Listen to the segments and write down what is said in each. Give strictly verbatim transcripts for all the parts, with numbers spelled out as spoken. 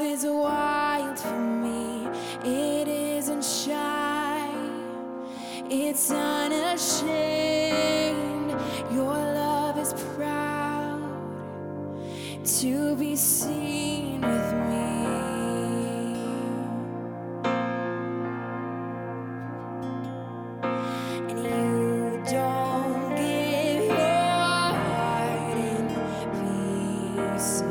love is wild for me. It isn't shy, it's unashamed. Your love is proud to be seen with me. And you don't give your heart in pieces.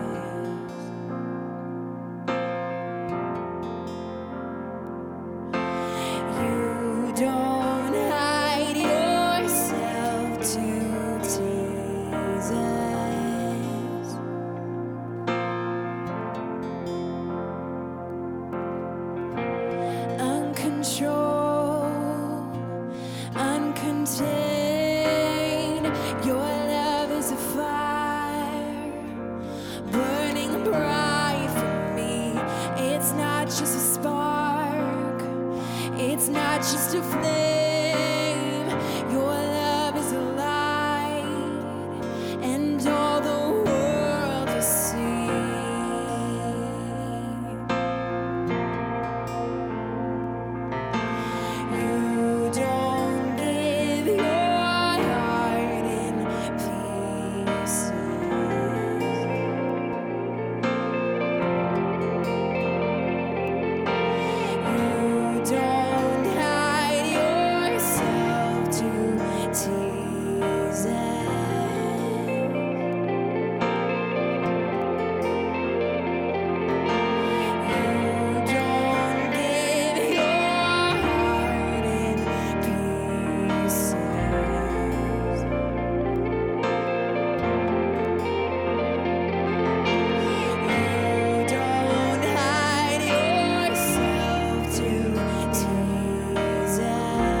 You don't hide yourself to tease us. Uncontrolled, uncontained, your love is a fire burning bright for me. It's not just a spark, it's not just a flame. Your love is a light, and all the world will see. You don't give your heart in pieces. You don't hide yourself to tease us. You don't give your heart in pieces. You don't hide yourself to tease us.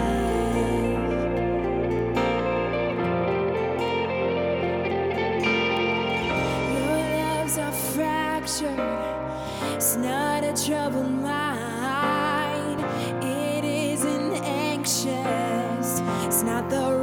Your loves are fractured. It's not a troubled mind. It isn't anxious. It's not the